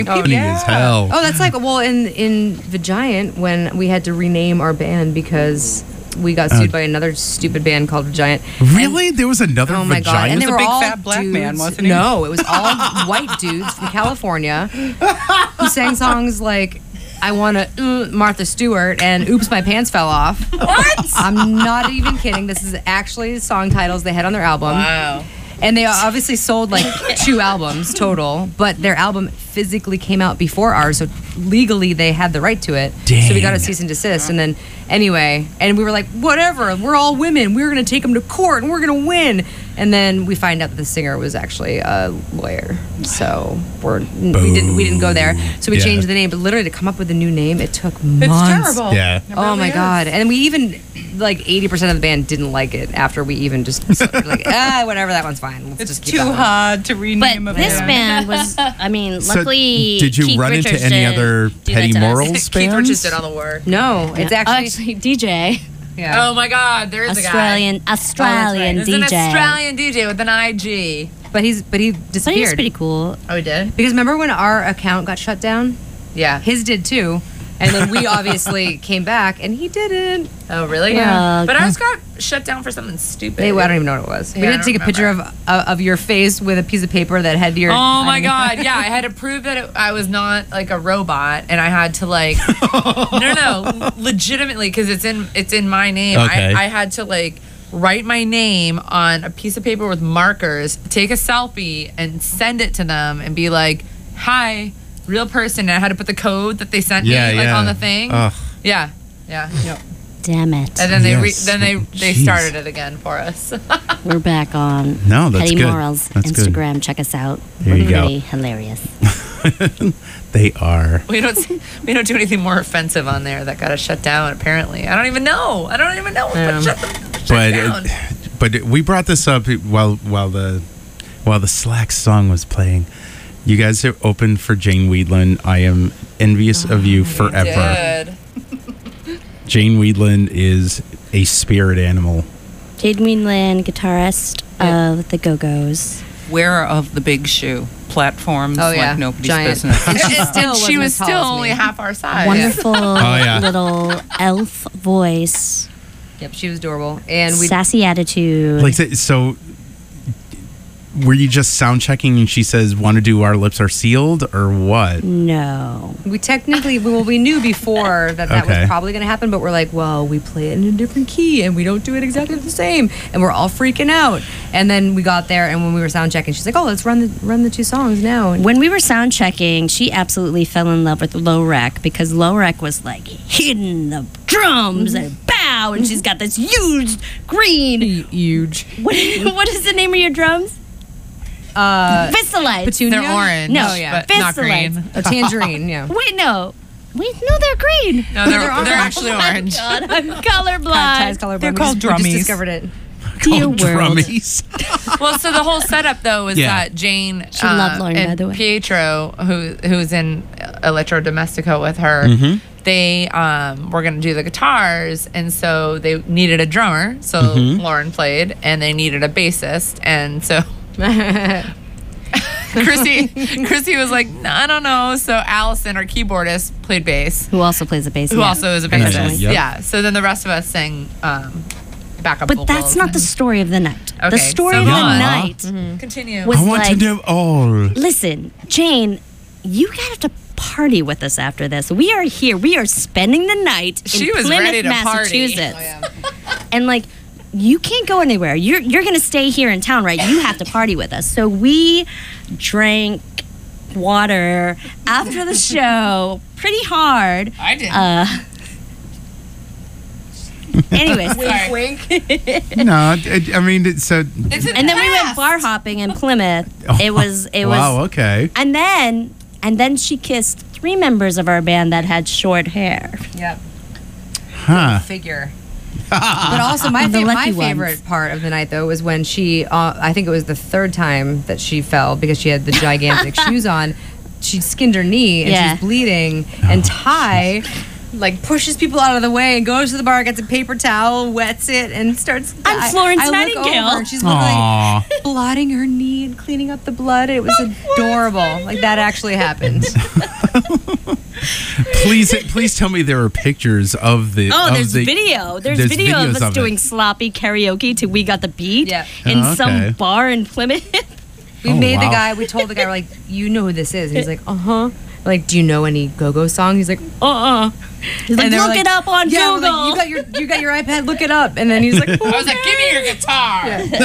Funny as hell. Oh, that's like, well, in The Giant, when we had to rename our band because we got sued by another stupid band called The Giant. Really? There was another Oh my God. vagina? And they It was were a big all fat black dudes. man, wasn't he? No, it was all white dudes from California who sang songs like I Want to Martha Stewart and Oops, My Pants Fell Off. What? I'm not even kidding. This is actually song titles they had on their album. Wow. And they obviously sold like 2 albums total, but their album physically came out before ours, so legally they had the right to it. So we got a cease and desist. And then anyway, and we were like, whatever, we're all women. We're going to take them to court and we're going to win. And then we find out that the singer was actually a lawyer. So we didn't go there. So we changed the name, but literally to come up with a new name, it took months. It's terrible. Yeah. Oh my God. And we even, like 80% of the band didn't like it after we even just like, whatever, that one's fine. Let's It's just keep too that one. hard to rename But a this band. band was, I mean, So luckily. did you Keith run into Richards any didn't other do that Petty to us. Morals Keith Richards bands? did all the work. No, it's actually, DJ. yeah. Oh my God, there is a guy. Australian There's an DJ. Australian DJ with an IG. But he But he was disappeared. pretty cool. Oh, he did? Because remember when our account got shut down? Yeah. His did too. And then we obviously came back and he didn't. Oh, really? Yeah. But ours got shut down for something stupid. I don't even know what it was. Yeah, we I did don't take a picture of your face with a piece of paper that had your. Oh my God! Yeah, I had to prove that I was not like a robot, and I had to like, no, legitimately, because it's in my name. Okay. I had to like write my name on a piece of paper with markers, take a selfie, and send it to them, and be like, "Hi, real person." And I had to put the code that they sent me on the thing. Ugh. Yeah. Damn it. And then Yes. they Jeez. started it again for us. We're back on No, that's Petty good. Morals That's good. Instagram. Check us out. There We're you go. pretty hilarious. They are. We don't do anything more offensive on there that got us shut down. Apparently, I don't even know. What shut down. But we brought this up while the Slack song was playing. You guys are open for Jane Weedland. I am envious of you forever. Good. Jane Weedland is a spirit animal. Jade Weenland, guitarist of the Go-Go's. Wearer of the big shoe. Platforms Oh, yeah. like nobody's Giant. business. And she And still she wasn't was as tall still as only me. half our size. Wonderful yeah. little elf voice. Yep, she was adorable. And we Sassy attitude. Like so, were you just sound checking and she says, "Want to do Our Lips Are Sealed" or what? No. we technically we knew before that Okay. was probably going to happen, but we're like, well, we play it in a different key and we don't do it exactly the same, and we're all freaking out. And then we got there, and when we were sound checking, she's like, oh, let's run the 2 songs now. And When we were sound checking, she absolutely fell in love with Low Rec because Low Rec was like hitting the drums and bow, and she's got this huge green. huge. What is the name of your drums? Fistolites. Petunia? They're orange. No, but not green. Fistolites. A tangerine, yeah. Wait, no. Wait, no, they're green. No, they're actually orange. God, I'm colorblind. Ty's colorblind. They're We called just drummies. discovered it. Dear Called world. drummies. Well, so the whole setup though is Yeah. that Jane She loved Lauren, by and the way. Pietro, who's in Electro Domestico with her, they were gonna do the guitars, and so they needed a drummer. So Lauren played, and they needed a bassist, and so Chrissy was like, "No, I don't know." So Allison, our keyboardist, played bass, Who also plays the bass. who yeah. also is a Professionally. bassist. Yep. Yeah. So then the rest of us sang backup But vocals. that's not the story of the night. Okay, The story so of the go on. night Continue. was I want like, to know all. listen, Jane, you got to party with us after this. We are here. We are spending the night She in was Plymouth, ready to party. Massachusetts. And like, you can't go anywhere. You're going to stay here in town, right? You have to party with us. So we drank water after the show pretty hard. I didn't. Anyways, No, I mean, so. It's in and then the we went past. bar hopping in Plymouth. It was Wow. Okay. and then she kissed 3 members of our band that had short hair. Yep. Huh. Figure. But also, my The lucky my ones. favorite part of the night, though, was when she, I think it was the 3rd time that she fell because she had the gigantic shoes on. She skinned her knee and Yeah. she's bleeding. And Ty like pushes people out of the way and goes to the bar, gets a paper towel, wets it, and starts. I'm Florence I look Nightingale. over and she's literally Aw. blotting her knee and cleaning up the blood. It was adorable. Like that actually happened. Please tell me there are pictures of the. Oh, of there's the, video. There's there's video of videos us of doing it. sloppy karaoke till We Got the Beat Yeah. in Oh, okay. some bar in Plymouth. We Oh, made the wow. guy. We told the guy, we're like, you know who this is? And he's like, Like, do you know any go-go song? He's like, He's like, And they were look like, it up on yeah, we're Google. like, you got your iPad. Look it up. And then he's like, I was like, give me your guitar.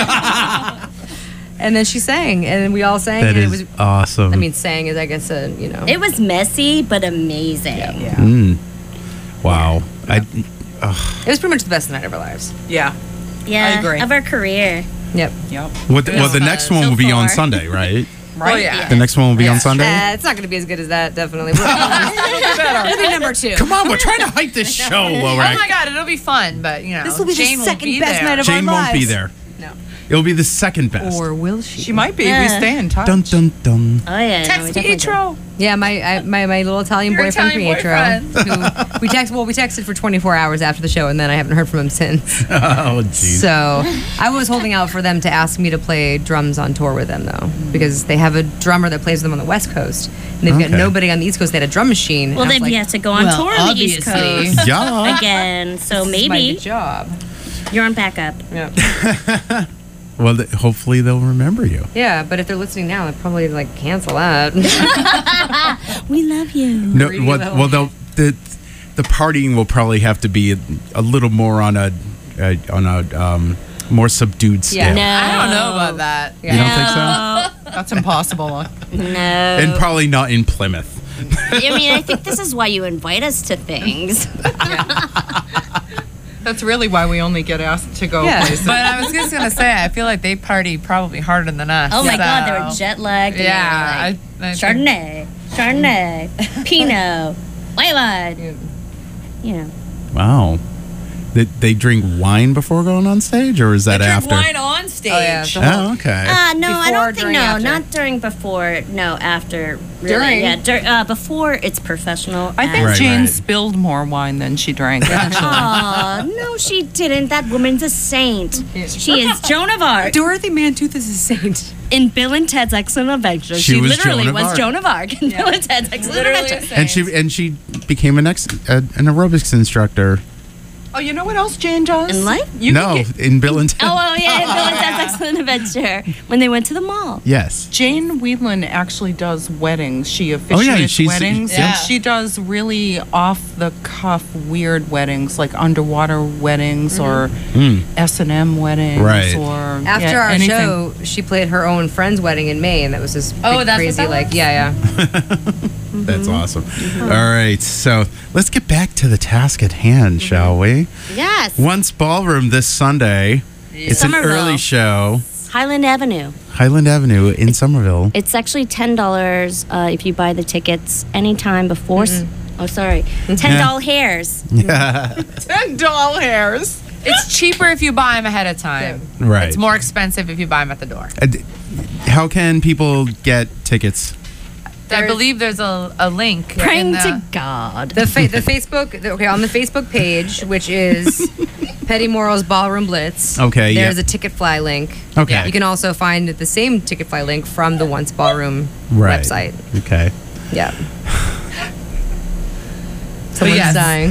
and then she sang, and then we all sang. That and is it was. awesome. I mean, sang is, I guess, you know. It was messy but amazing. Wow. It was pretty much the best night of our lives. Yeah. Yeah, I agree. of our career. Yep. Yep. Well, the next one so will be on far. Sunday, right? Right. Oh, yeah. The next one will be on Sunday. It's not going to be as good as that, definitely. It'll be number 2. Come on, we're trying to hype this show, Oh Laura. my God, it'll be fun, but you know, This will be Jane the second will be best there. night of Jane our won't be lives. there. No. It'll be the second best. Or will she? She might be. We Yeah. stay in touch. Dun dun dun. Oh yeah, no, we Text definitely did. Pietro. Yeah, my little Italian Your boyfriend Italian Pietro. Who we texted for 24 hours after the show, and then I haven't heard from him since. Oh, jeez. So I was holding out for them to ask me to play drums on tour with them, though, because they have a drummer that plays with them on the West Coast, and they've got Okay. nobody on the East Coast. They had a drum machine. Well, and I then was we like, have to go on well, tour on the East obviously. Coast Yeah. again. So this is my maybe job. you're on backup. Yeah. Well, hopefully they'll remember you. Yeah, but if they're listening now, they'll probably like cancel that. We love you. No, Greedy well, little- well, the partying will probably have to be a little more on a more subdued scale. No. I don't know about that. You don't think so? That's impossible. No. And probably not in Plymouth. I mean, I think this is why you invite us to things. That's really why we only get asked to go Yeah. places. But I was just gonna say, I feel like they party probably harder than us. Oh my so- God, they were jet lagged. and Yeah, they were I like, think- Chardonnay, Pinot, white wine. You know. Wow. They drink wine before going on stage, or is that Drink after? wine on stage. Oh, yeah. Oh, okay. No, I Before, don't think during, no, after? not during, before, no, after. Really, During? yeah, before it's professional. I think Right, Jane right. spilled more wine than she drank, actually. Oh no, she didn't. That woman's a saint. She is Joan of Arc. Dorothy Mantooth is a saint. In Bill and Ted's Excellent Adventure, She she was literally Joan of was Arc. Joan of Arc in Bill and Ted's Excellent Literally Adventure. And she became an aerobics instructor. Oh, you know what else Jane does? In life? You No, can get- in Bill and Ted. Oh yeah, in Bill and Ted's Excellent Adventure when they went to the mall. Yes. Jane Wheatland actually does weddings. She officiates she's- weddings. yeah. She does really off-the-cuff weird weddings, like underwater weddings or S&M weddings. Right. Or After yeah, our anything. show, she played her own friend's wedding in May, and that was this big, Oh, that's what crazy, that like, was? yeah. That's awesome. All right, so let's get back to the task at hand, shall we? Yes, Once Ballroom this Sunday. It's an Somerville. early show. Highland Avenue. Highland Avenue in Somerville. It's actually $10 if you buy the tickets anytime before. Oh, sorry, $10 hairs. And doll hairs. It's cheaper if you buy them ahead of time. Right. It's more expensive if you buy them at the door. How can people get tickets? I believe there's a link. Praying in the- to God. The Facebook, on the Facebook page, which is Petty Morals Ballroom Blitz. Okay, yeah. There's a Ticketfly link. Okay. You can also find the same Ticketfly link from the Once Ballroom Right. website. Okay. Yeah. Someone's yes. dying.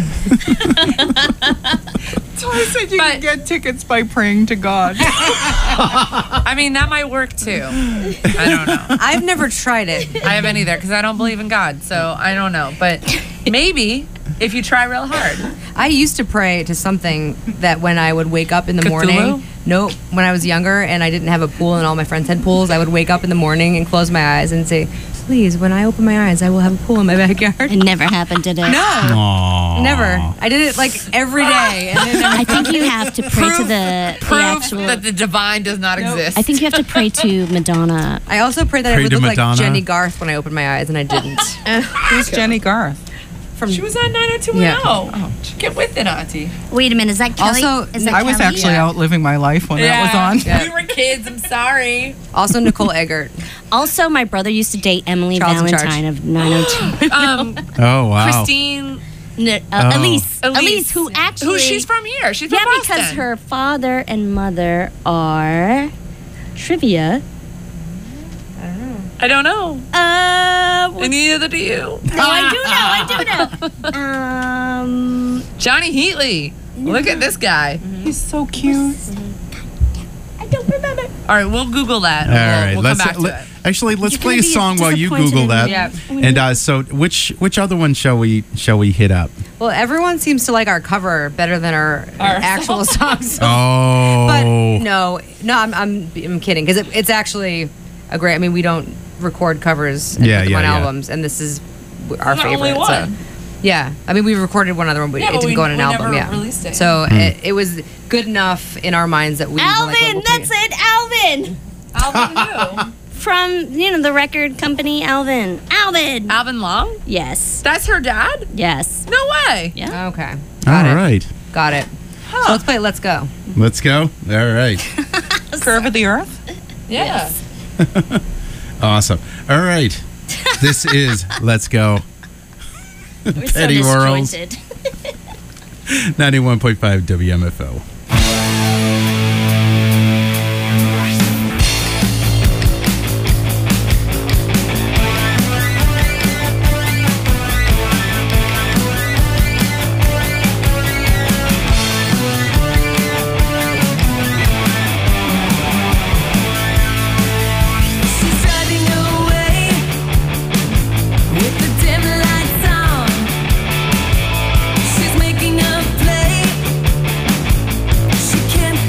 So I said you But- can get tickets by praying to God. I mean, that might work too. I don't know. I've never tried it. I haven't either because I don't believe in God, so I don't know. But maybe if you try real hard. I used to pray to something that when I would wake up in the Cthulhu? morning. No, when I was younger and I didn't have a pool and all my friends had pools, I would wake up in the morning and close my eyes and say, please, when I open my eyes, I will have a pool in my backyard. It never happened, did it? No, Aww. never. I did it like every day. And then I think you have to pray to the Proof actual. that the divine does not exist. I think you have to pray to Madonna. I also prayed that I Pray would to look Madonna. like Jenny Garth when I opened my eyes, and I didn't. Who's Jenny Garth? From She was on 90210. Yeah. Oh, get with it, Auntie. Wait a minute, is that Kelly? Also, is that I was Kelly? actually out living my life when that was on. Yeah. We were kids. I'm sorry. also Nicole Eggert. Also, my brother used to date Emily Charles in Valentine Charge. of 902. Oh, wow. Christine No, Oh. Elise, who actually... Who she's from here. She's from Yeah, Boston. because her father and mother are... Trivia. I don't know. And neither do you. No, I do know. Johnny Heatley. Look at this guy. He's so cute. I don't remember. All right, we'll Google that. All right, We'll come back to it. Actually, let's You're play gonna a be song while you disappointed Google in that. me. Yeah. And so, which other one shall we hit up? Well, everyone seems to like our cover better than our actual songs. Oh, But no, I'm kidding because it's actually a great. I mean, we don't record covers and Yeah, put them yeah, on yeah. albums, and this is our The favorite. only one. So, yeah, I mean, we recorded one other one, but Yeah, it but didn't we- go on an we album. never Yeah, released it. so it was good enough in our minds that we were like, Alvin, well, we'll that's put it, Alvin. Alvin who? From, the record company, Alvin. Alvin. Alvin Long? Yes. That's her dad? Yes. No way. Yeah. Okay, all got it. right. Got it. So let's play Let's Go. Let's go. All right, Curve of the Earth. Yeah. awesome. All right, this is Let's Go. We're Petty so Worlds. disjointed. 91.5 WMFO. She's driving away with the dim lights on. She's making a play. She can't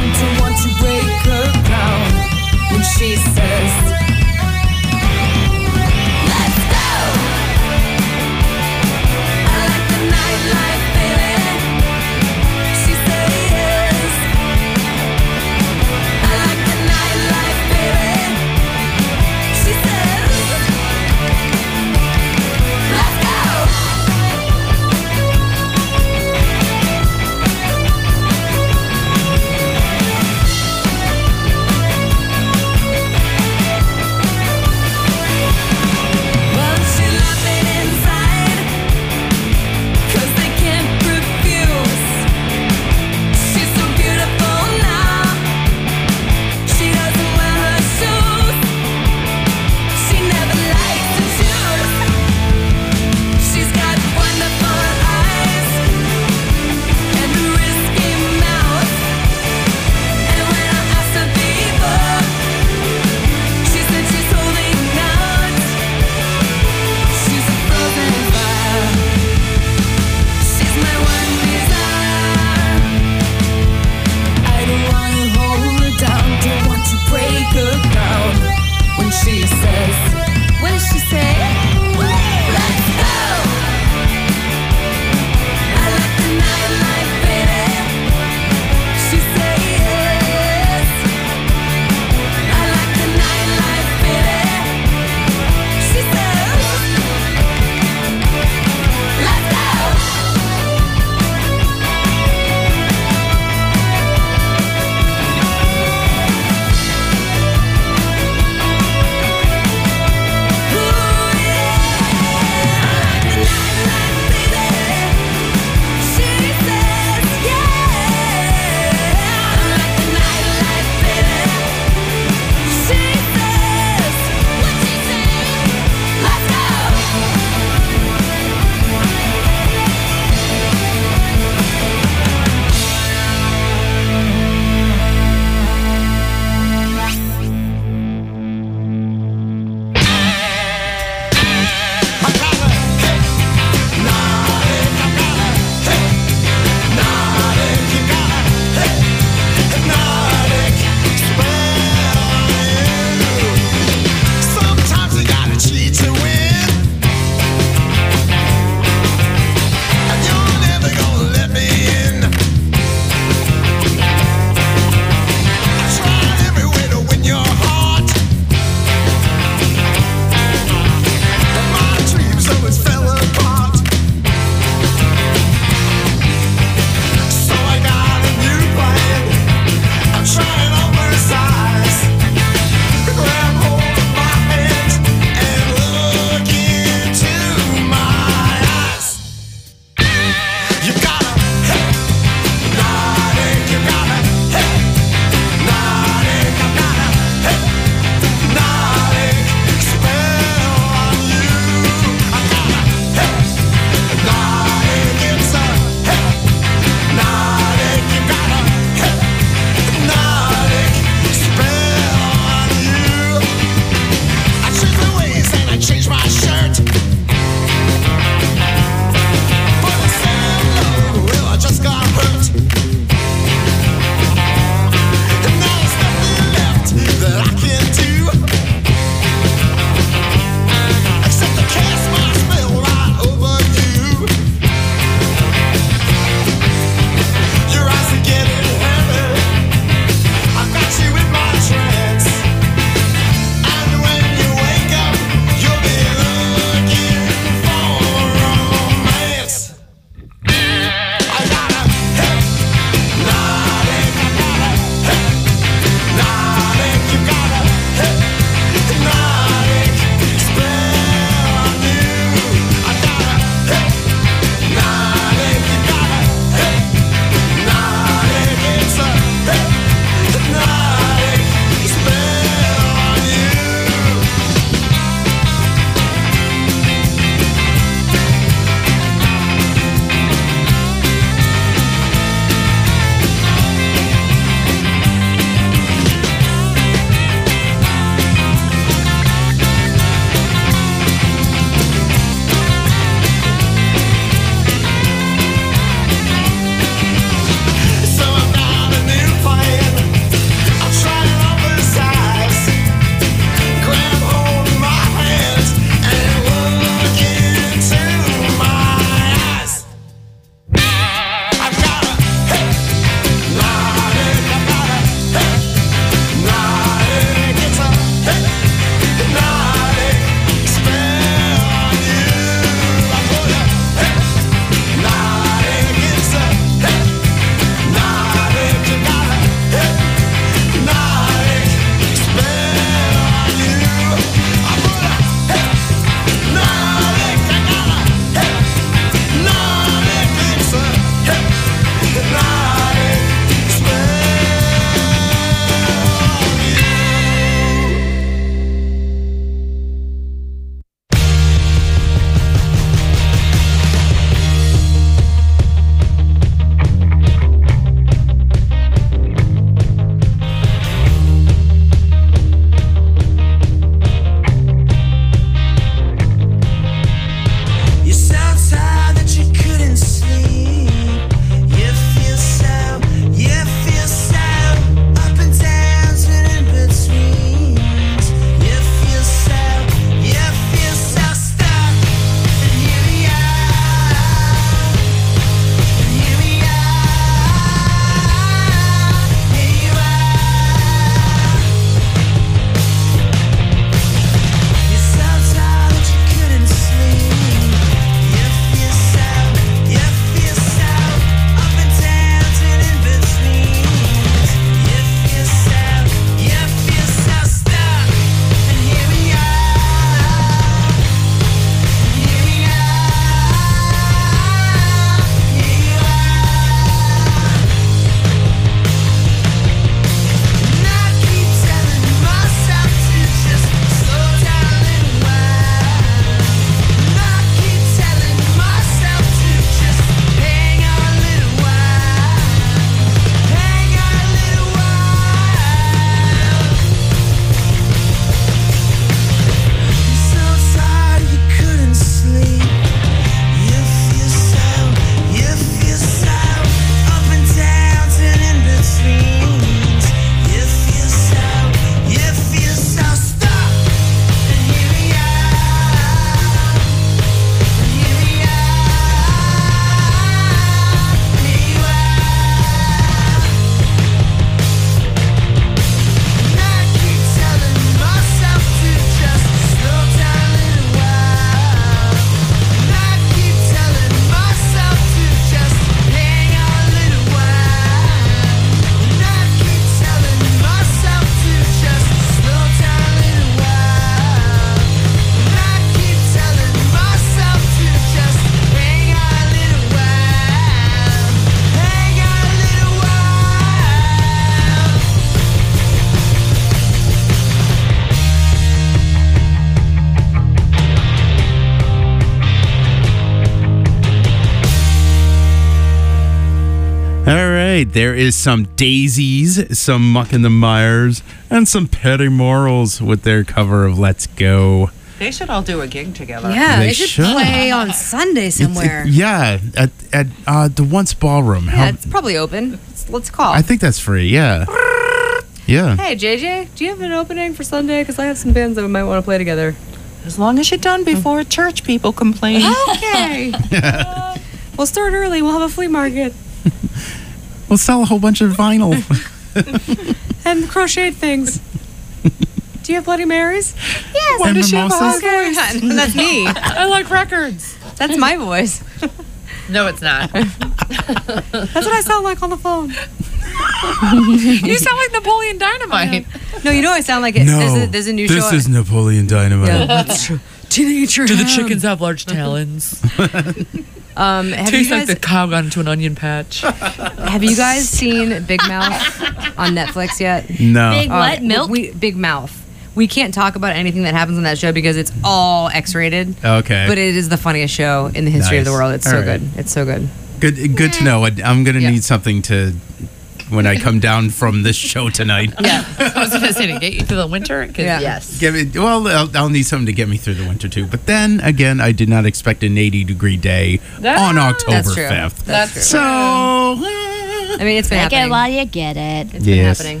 right, there is some Daisies, some Muck and the Myers, and some Petty Morals with their cover of Let's Go. They should all do a gig together. Yeah, They they should should. play on Sunday somewhere. Yeah, at the Once Ballroom. Yeah, it's probably open. Let's call. I think that's free, yeah. Yeah. Hey, JJ, do you have an opening for Sunday? Because I have some bands that we might want to play together. As long as you're done before church people complain. Okay. We'll start early. We'll have a flea market We'll sell a whole bunch of vinyl. and crocheted things. Do you have Bloody Marys? Yes. And mimosas? Okay, that's me. I like records. That's my voice. No, it's not. That's what I sound like on the phone. You sound like Napoleon Dynamite. No, you know I sound like it. There's a new show. this is Napoleon Dynamite. Yeah, that's true. Teenager. Do the chickens have large talons? Have you Tastes like guys the cow got into an onion patch. have you guys seen Big Mouth on Netflix yet? No. Big what? Milk? Big Mouth. We can't talk about anything that happens on that show because it's all X-rated. Okay. But it is the funniest show in the history of the Nice. world. It's All so right. good. It's so good. Good to know. I'm going to Yeah. need something to when I come down from this show tonight. Yeah. I was gonna say to get you through the winter. 'Cause Yeah. yes. I'll need something to get me through the winter too. But then again, I did not expect an 80-degree day on October That's true. 5th. That's true. So, I mean, it's been Take it happening. while you get it. It's been Yes. happening.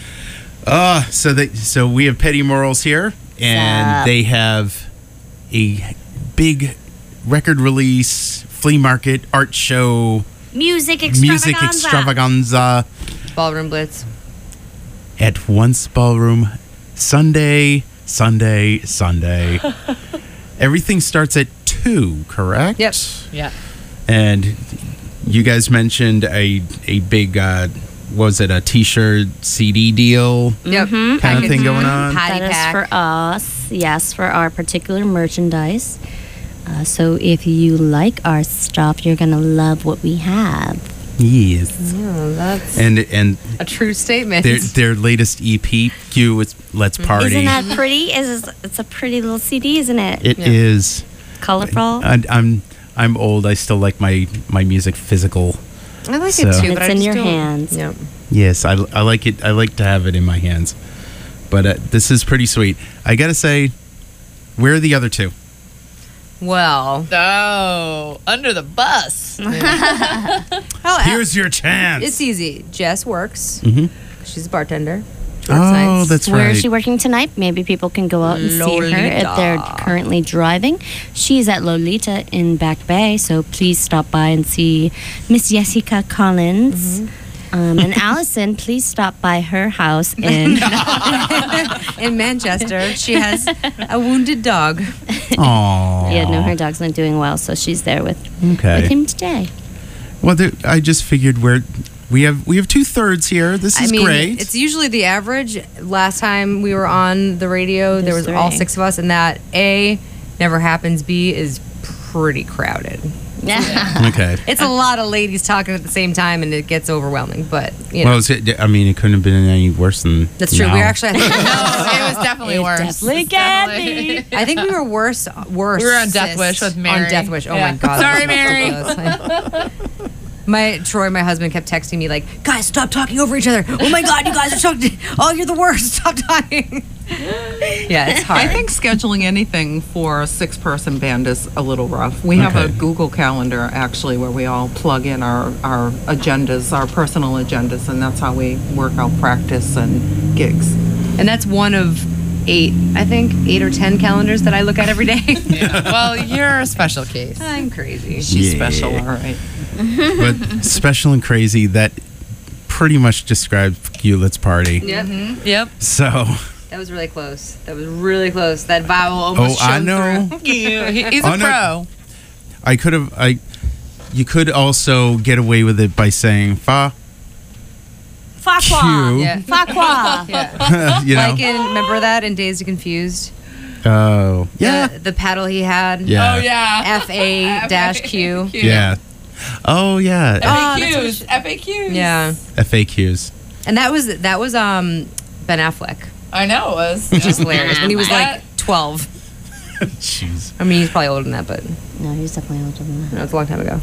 so we have Petty Morals here, and Sup? they have a big record release, flea market, art show, Music extravaganza. music extravaganza Ballroom Blitz. at Once Ballroom Sunday. Everything starts at 2, correct? Yep. Yeah. And you guys mentioned a big was it a t-shirt CD deal Yep. kind of thing going on? Patty That is pack. for us, yes, for our particular merchandise. So if you like our stuff, you're gonna love what we have. Yes. Yeah, that's And a true statement. their latest EP, Q, it's Let's Party. Isn't that pretty? It's a pretty little CD, isn't it? It is. Colorful. I'm old. I still like my music physical. I like So- it too, but It's I in just your don't- hands. Yep. Yes, I like it. I like to have it in my hands. But this is pretty sweet. I gotta say, where are the other two? Well, Oh, under the bus. Here's your chance. it's easy. Jess works. Mhm. She's a bartender. She Oh, works nights. that's Where right. is she working tonight? Maybe people can go out and see her if they're Lolita. currently driving. She's at Lolita in Back Bay, so please stop by and see Miss Jessica Collins. And Allison, please stop by her house in. in Manchester. She has a wounded dog. Aww. Yeah, no, her dog's not doing well, so she's there with Okay. him today. Well, I just figured we have 2/3 here. This is great. It's usually the average. Last time we were on the radio, there was There's all 3. 6 of us, and that A never happens. B is pretty crowded. Okay. It's a lot of ladies talking at the same time, and it gets overwhelming. But you know, Well, it couldn't have been any worse than. that's true. now. We were actually. No, it was definitely It worse. definitely It's can definitely- I think we were worse. We were on Death sis, Wish with Mary. On Death Wish. Oh Yeah. my god. Sorry, that was ridiculous. My husband, kept texting me like, "Guys, stop talking over each other. Oh my god, you guys are talking. Oh, you're the worst. Stop talking." Yeah, it's hard. I think scheduling anything for a 6-person band is a little rough. We have a Okay. Google Calendar actually where we all plug in our agendas, our personal agendas, and that's how we work out practice and gigs. and that's one of 8, I think, 8 or 10 calendars that I look at every day. Yeah. Well, you're a special case. I'm crazy. She's Yeah. special, all right. But special and crazy, that pretty much describes Hewlett's party. Yep. Yep. So, That was really close. That was really close. That vowel almost I showed know. through. He's a Oh, no. pro. I could have. You could also get away with it by saying fa. Fakwa. Q. Yeah. Fakwa. Yeah. You know. Like remember that in Dazed and Confused? Oh. Yeah. The paddle he had. Yeah. Oh yeah. FA-Q. Yeah. Oh yeah. FAQs. FAQs. Yeah. FAQs. And that was Ben Affleck. I know it was. Which is hilarious. When he was That- like 12. Jeez. I mean, he's probably older than that, but No, he's definitely older than that. it's a long time ago.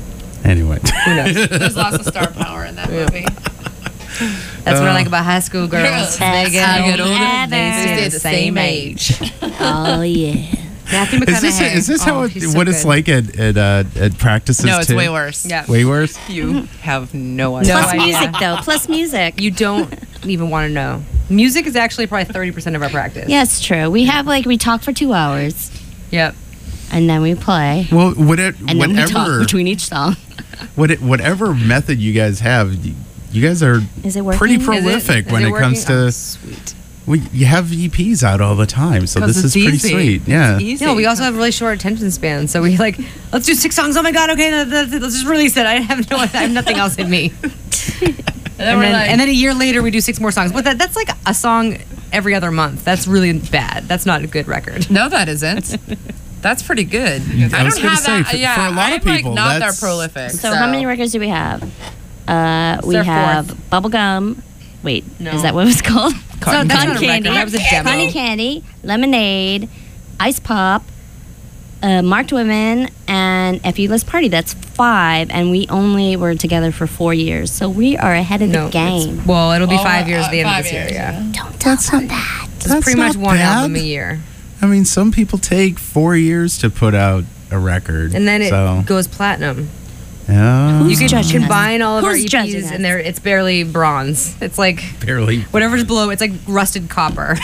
Anyway. There's lots of star power in that movie. That's what I like about high school girls. They get how older, we they stay ever the same age. Oh yeah. Matthew McConaughey. Is this how he's so what it's good. like at practices? No, it's too? way worse. Yeah. Way worse. You have no idea. No Plus idea. music though. Plus music. You don't even want to know. Music is actually probably 30% of our practice. Yeah, it's true. We have we talk for 2 hours Yep. and then we play. Well, And then we talk whatever between each song. whatever method you guys have, you guys are Is it working? pretty Is it- prolific Is when it comes working? to. Oh, sweet. You have EPs out all the time, so this is pretty sweet. Yeah. Easy. No, we also have really short attention spans, so we let's do 6 songs. Oh my god, okay, let's just release it. I have nothing else in me. And then a year later we do 6 more songs. But that's like a song every other month. That's really bad. That's not a good record. No, that isn't. That's pretty good. I was don't gonna have say, that. for Yeah, a lot of I'm people, like not that that's- prolific. So how many records do we have? We It's our have Bubblegum. Wait, No. is that what it's called? That's not a record. Candy. That was a demo. Cotton Candy, Lemonade, Ice Pop, Marked Women, and F.U. Let's Party. That's 5, and we only were together for 4 years. So we are ahead of the game. Well, it'll be 5 years at the end of 5 this year. years, Yeah. Don't tell them that. It's That's pretty much not one bad. album a year, I mean, some people take 4 years to put out a record, and then it so, goes platinum. yeah, You can judging us? combine all of our Who's judging EPs, us? and it's barely bronze. It's like barely. whatever's below. It's like rusted copper.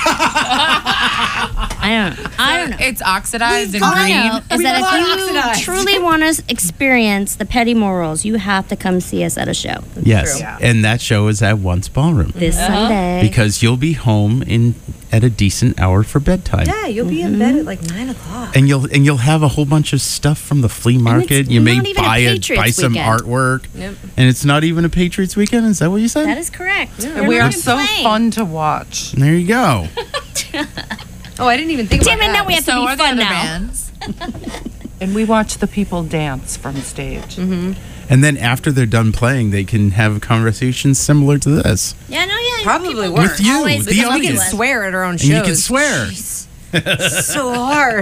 I don't know. It's oxidized and All I green. know is We've that a lot if you oxidized. truly want to experience the Petty Morals, you have to come see us at a show Yes, true. and that show is at Once Ballroom this Sunday. because you'll be home at a decent hour for bedtime. Yeah, you'll be in bed at like 9 o'clock. And you'll have a whole bunch of stuff from the flea market. You may not even a buy Patriots some weekend. artwork. Yep. And it's not even a Patriots weekend. Is that what you said? That is correct. And we are so fun to watch. There you go. Oh, I didn't even think Damn about it! that. Now we have So to are be the fun other now. bands. And we watch the people dance from stage. And then after they're done playing, they can have conversations similar to this. Yeah, no, yeah. Probably people work. With you, always the come up We can to audience. us. swear at our own And shows. you can swear. Jeez. So hard.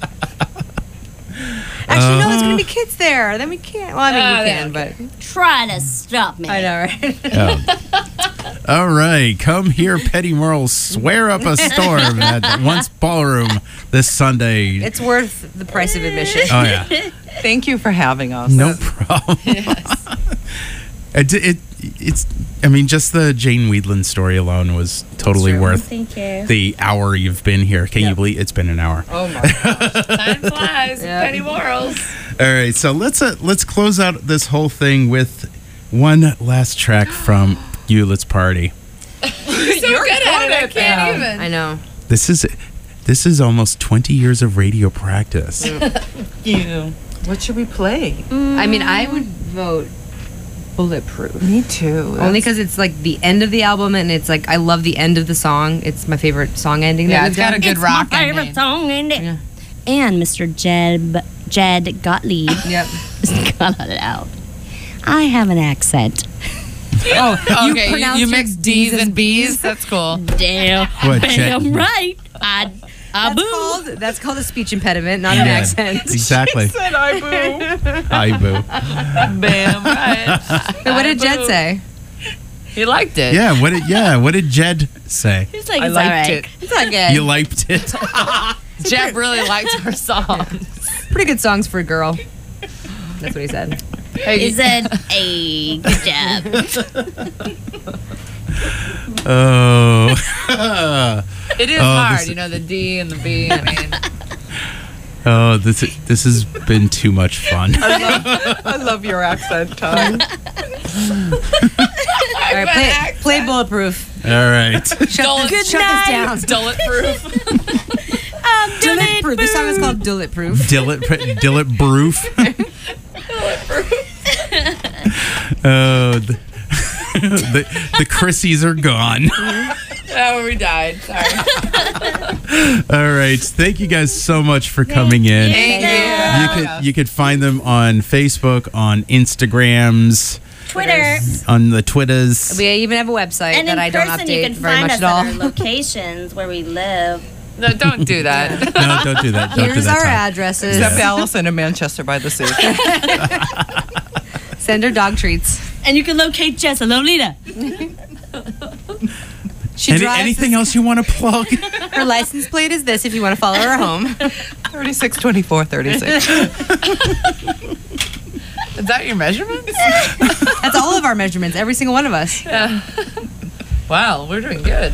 Actually, no, there's gonna be kids there. Then we can't. Well, I mean, we can, but Try to stop me. I know, right? Oh. All right, come here, Petty Morals. Swear up a storm at Once Ballroom this Sunday. It's worth the price of admission. Oh yeah, Thank you for having us. no problem. It's. I mean, just the Jane Weedland story alone was totally true. worth Thank you. the hour you've been here. Can you believe it's been an hour? Oh my god. Time flies. Yeah. Penny Morals. All right, so let's close out this whole thing with one last track from Hewlett's Party. You're so good at it. I can't even. I know. This is almost 20 years of radio practice. You. What should we play? I mean, I would vote Bulletproof. Me too. Only because it's like the end of the album, and it's like I love the end of the song. It's my favorite song ending. Yeah, that it's we've got done. a good It's rock my favorite ending. song, ain't it? Yeah. And Mr. Jed Gottlieb. Yep. Got it out. I have an accent. Oh, Okay, pronounce you your mix D's and B's. That's cool. Damn. What, Jed? Damn right. That's called a speech impediment, not an Yeah, accent. Exactly. Said I boo. Hi, boo. Bam, right. But what did Jed say? He liked it. Yeah, what did Jed say? He's like, I it's liked all right. it. It's not good. You liked it? Jeb really liked her song. Pretty good songs for a girl. That's what he said. He said, hey, good job. Oh. It is Oh, hard, this- you know, the D and the B. I mean, Oh, this has been too much fun. I love your accent, Tom. All right, play Bulletproof. All right. Shut this down. Bulletproof. Bulletproof. This song is called Bulletproof. Dillet Broof. Oh, the Chrissies are gone. Oh, we died. Sorry. All right. Thank you guys so much for coming in. Thank You could find them on Facebook, on Instagrams, Twitter. on the Twitters. We even have a website And that in I don't person, you update can very find much us at all. at our locations where we live. No, don't do that. No, don't do that. Don't do Here's that. our Tom. addresses. Except Allison in Manchester by the Sea. Send her dog treats. And you can locate Jess at Lolita. She drives Anything else you want to plug? Her license plate is this if you want to follow her home. 36, 24, 36. Is that your measurements? That's all of our measurements, every single one of us. Wow, we're doing good.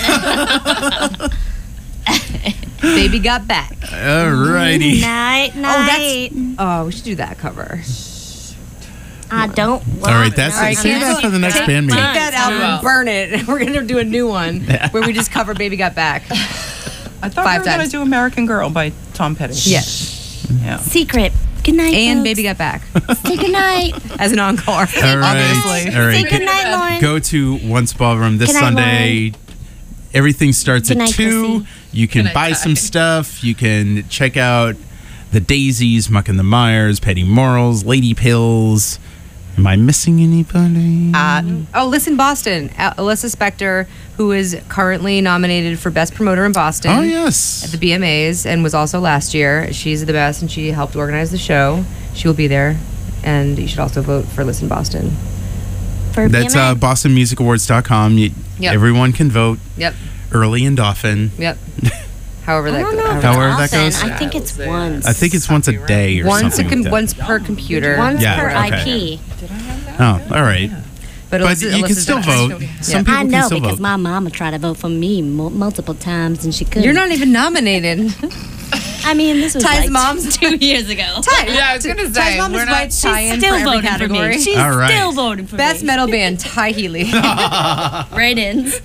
Baby got back. Alrighty. Night, night. Oh, we should do that cover. I don't want All right, that's All right, it. Save that for the next band Take meeting. that album and burn it. We're going to do a new one where we just cover Baby Got Back. I thought 5 we were going times. to do American Girl by Tom Petty. Yes. Yeah. Secret. Good night, And folks. Baby Got Back Say good night. as an encore. All right. Obviously. All Say right. good night, Lauren. Go to Once Ballroom this Good night, Sunday. Everything starts Good at night, 2. Chrissy. You can Good night, buy Ty. some stuff. You can check out the Daisies, Muck and the Myers, Petty Morals, Lady Pills. Am I missing anybody? Listen Boston. Alyssa Spector, who is currently nominated for Best Promoter in Boston. Oh, yes. At the BMAs and was also last year. She's the best and she helped organize the show. She will be there. And you should also vote for Listen Boston. For That's BMA. BostonMusicAwards.com. Yep. Everyone can vote Yep. early and often. Yep. However I that don't know. goes. if However it's that often. goes. I think it's once. I think it's once a day or something like that. Once per computer. once Yeah, per okay. IP. Oh, all right. But Alyssa- you can Alyssa's still the best. vote. Some people I can know still because vote. my mama tried to vote for me multiple times and she couldn't. You're not even nominated. I mean, this was Ty's like mom's 2 years ago. Yeah, I was gonna say, Ty's mom we're is not- white Ty in for Still every voting for category. me. She's All right. still voting for Best me. metal band, Ty Healy. Write-ins.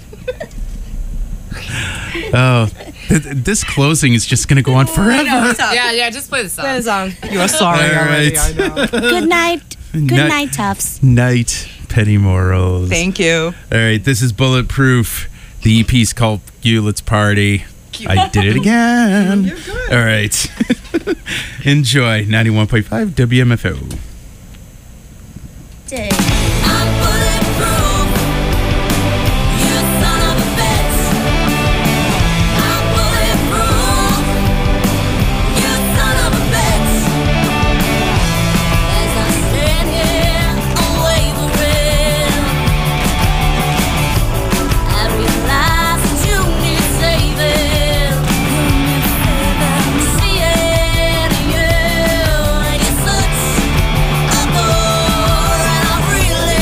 Oh, this closing is just going to go on forever. Yeah, just play the song. Play the song. You are sorry All already. right. I know. Good night. Good Night. night, Tufts. Night, Petty Morals. Thank you. All right, this is Bulletproof. The EP's called You Let's Party. I did it again. You're good. All right. Enjoy 91.5 WMFO. Day. I'm bulletproof. You son of a bitch. I'm bulletproof. You son of a bitch. As I stand here, I'm wavering. I realize that you need saving. Seeing you, and you're such a bore, and I really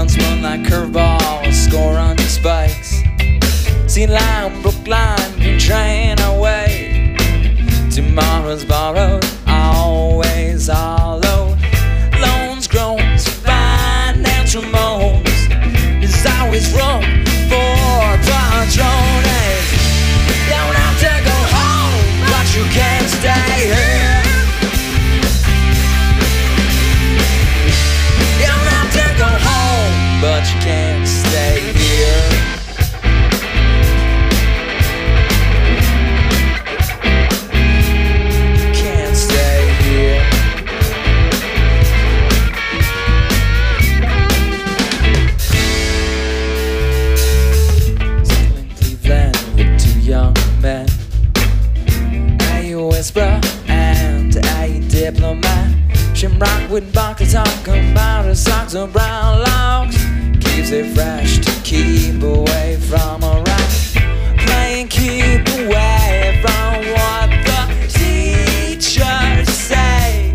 Once run like curveball, score on the spikes. Sea line, Brookline, can train away. Tomorrow's borrowed, always hollow. Loans grown, financial moans. There's always room for patrones. Don't have to go home, but you can't stay here. Don't have to go home, but you can't stay here. Can't stay here. Still in Cleveland with two young men, a whisperer and a diplomat. Shamrock with vodka, talking about her socks or brown logs. Keeps it fresh to keep away from a rock. Playing keep away from what the teachers say.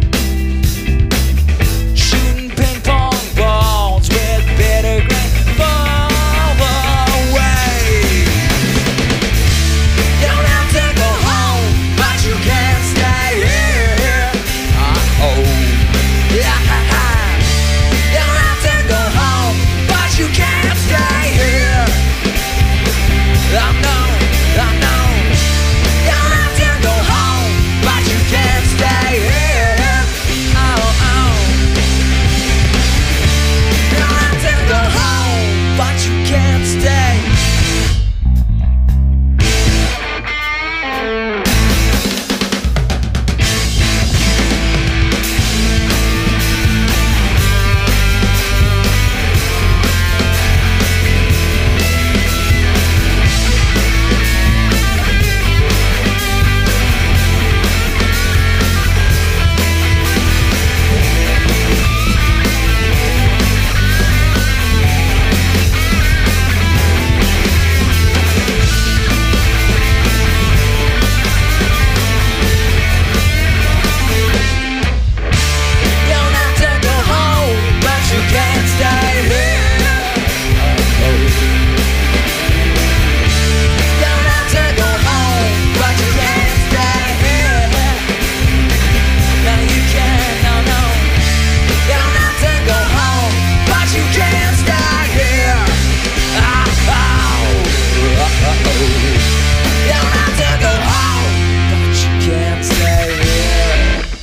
Shooting ping pong balls with bitter grain. Fall away. Don't have to go home, but you can't stay here. Oh. Don't have to go home, but you can't stay here. I know. Don't have to go home, but you can't stay here. Oh. Don't have to go home, but you can't stay. Don't have to go home, but you can't stay here. Don't have to go home, but you can't stay here. No, you can't, no. Don't have to go home, but you can't stay here. Don't have to go home, but you can't stay here.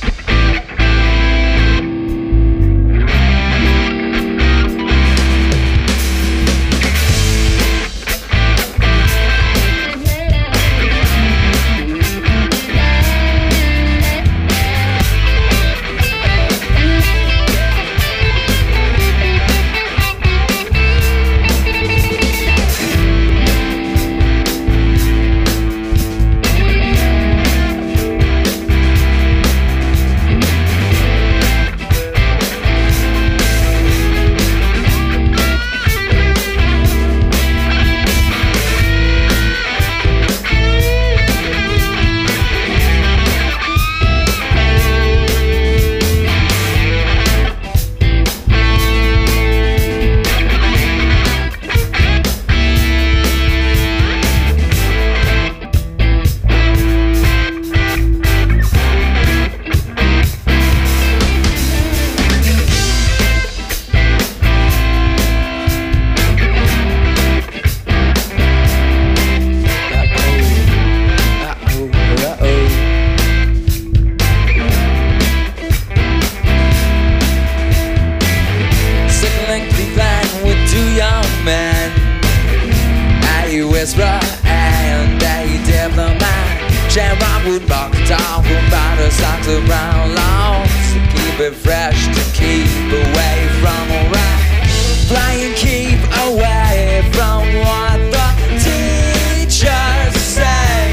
Circling Cleveland with two young men, a whisperer and a diplomat. Shamrock would rock, talk about her socks of brown lawns. To keep it fresh, to keep away from a rock. Flying keep away from what the teachers say.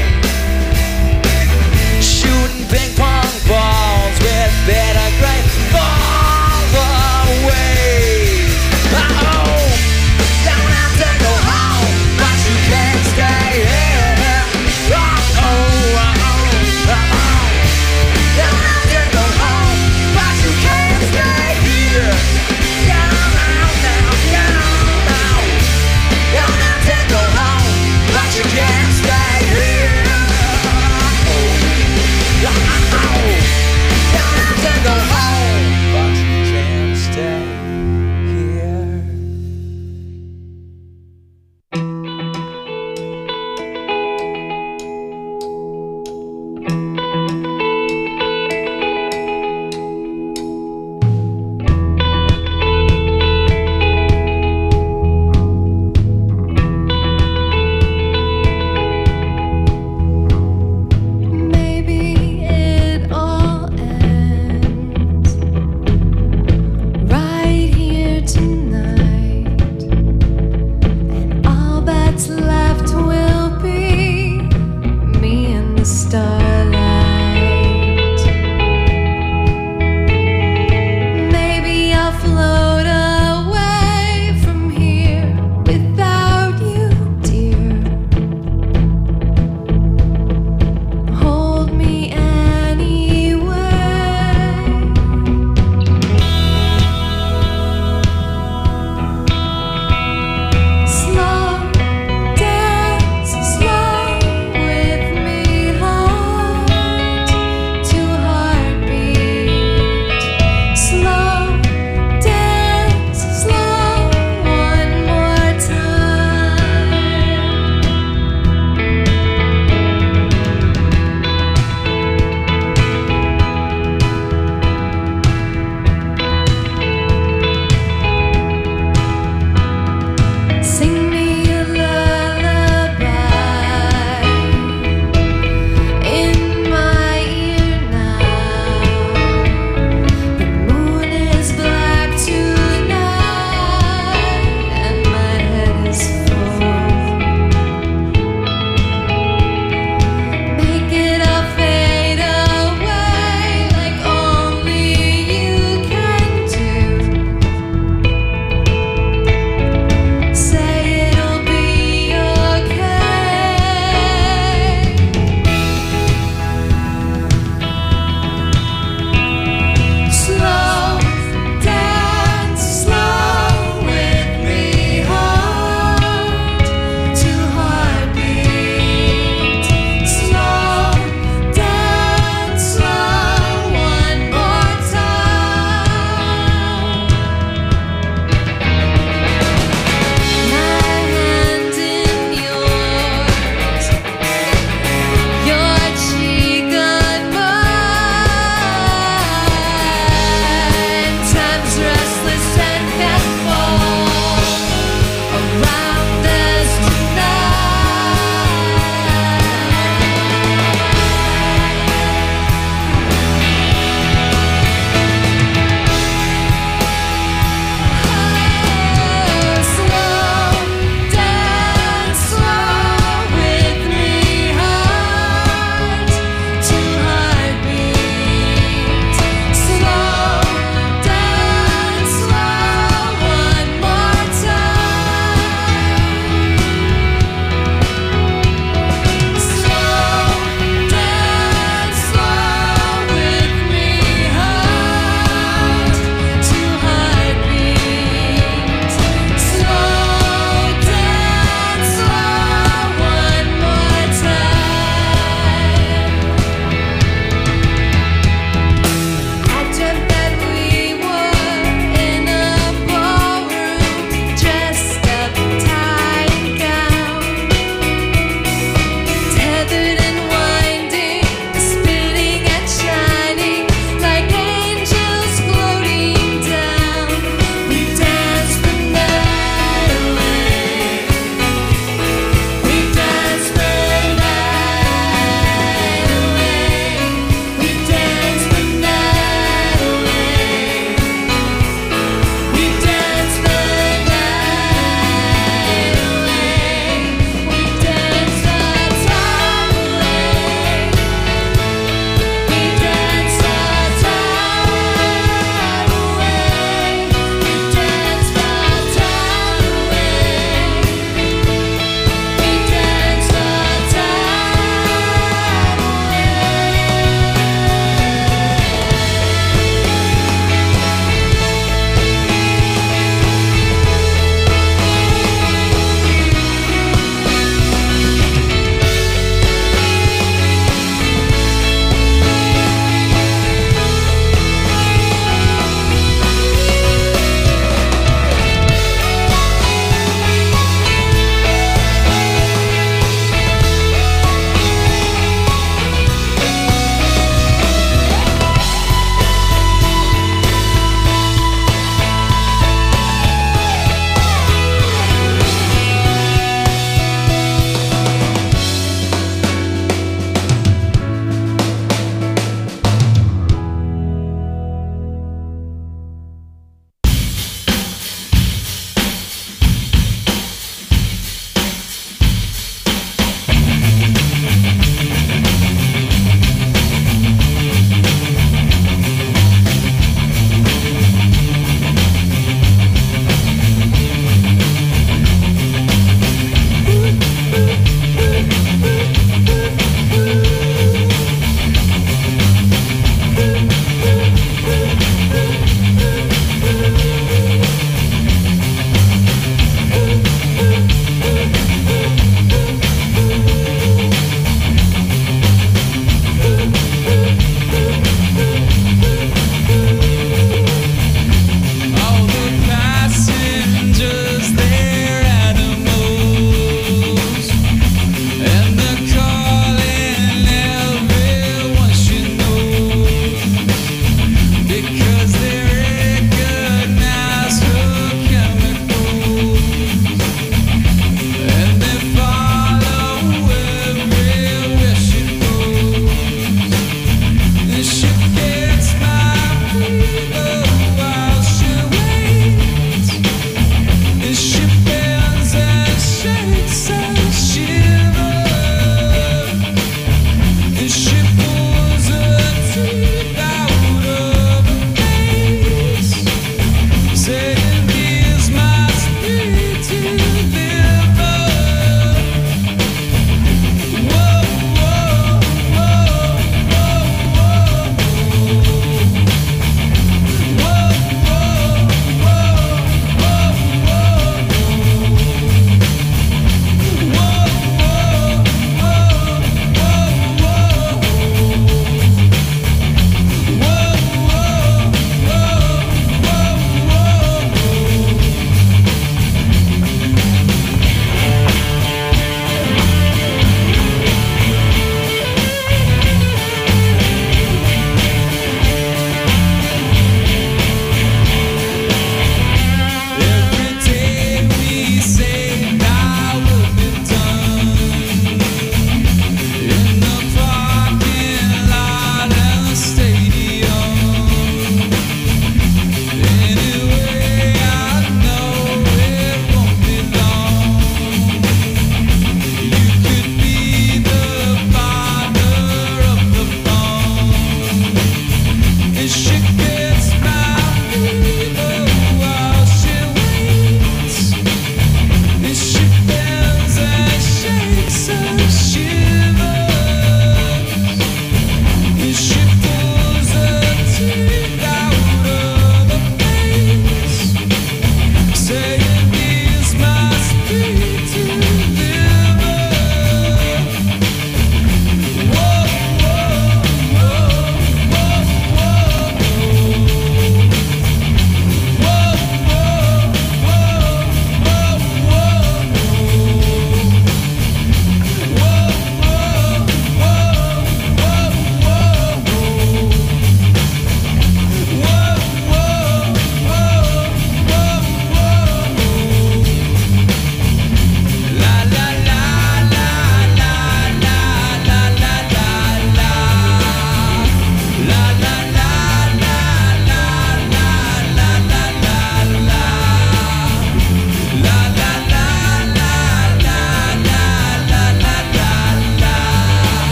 Shooting ping pong balls with bitter grain. Fall away. Don't have to go home, but you can't stay here. Don't have to go home, but you can't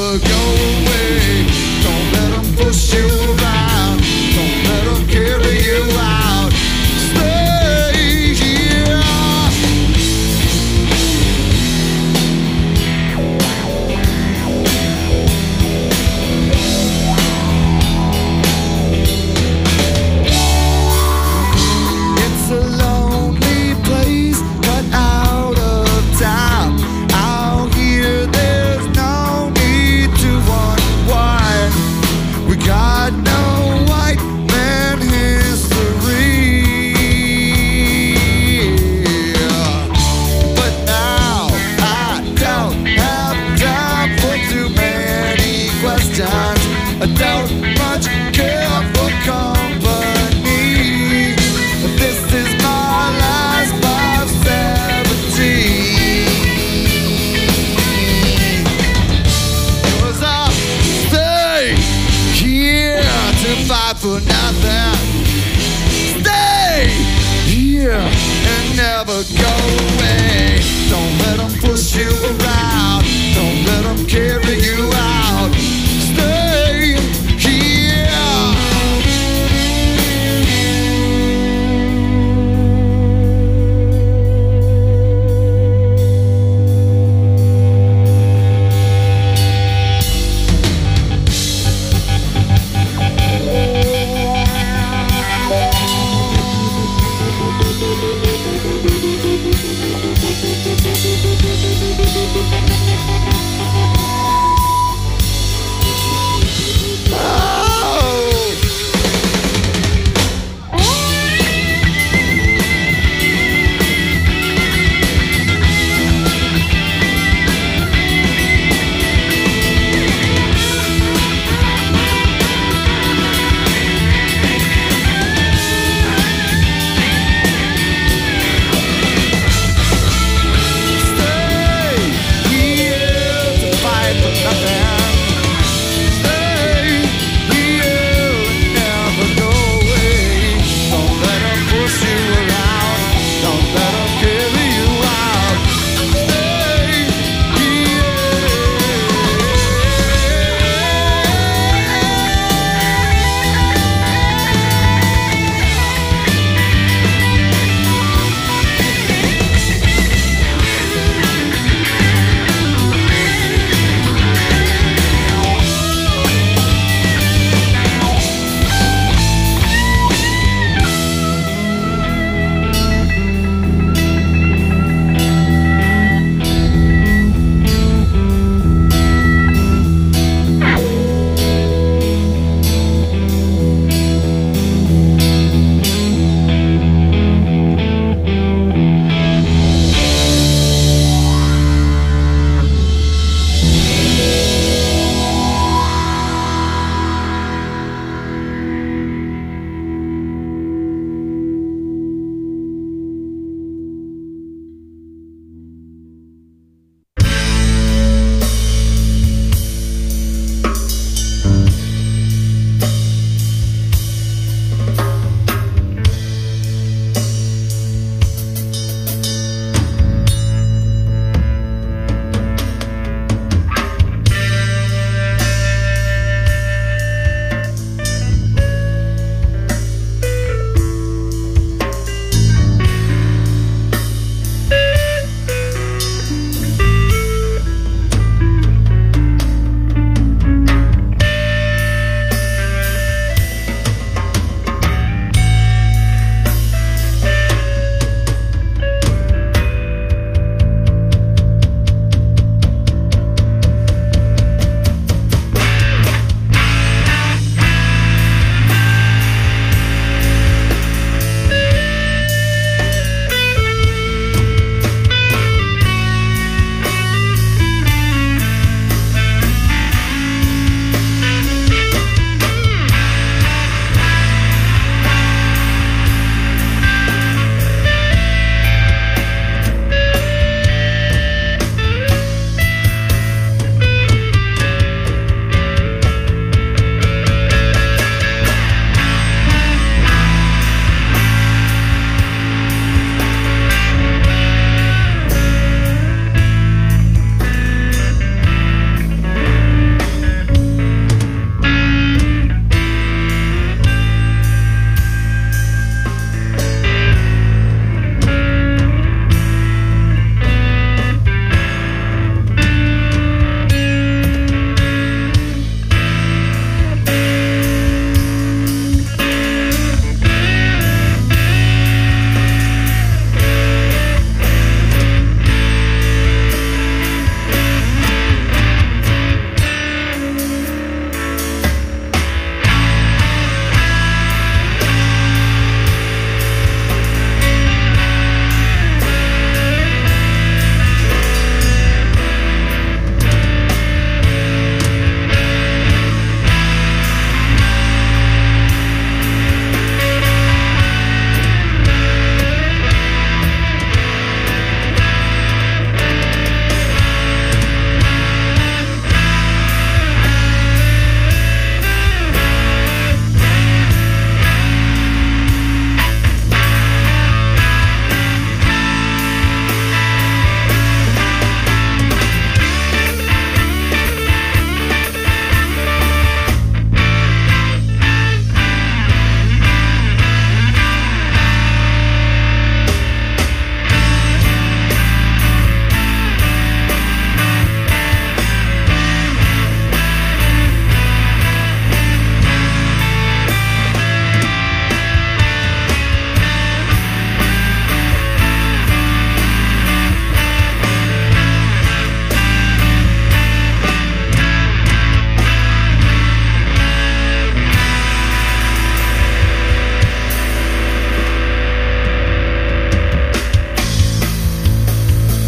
never go away. Don't let them push you around. Don't let them carry you out. Stay here. It's a lonely place, but out of time. Out here, there's no need to unwind. We got no white man history. But now I don't have time for too many questions. I don't much care for company. This is my last 570. 'Cause I'll stay here to fight for nothing. Stay here and never go away.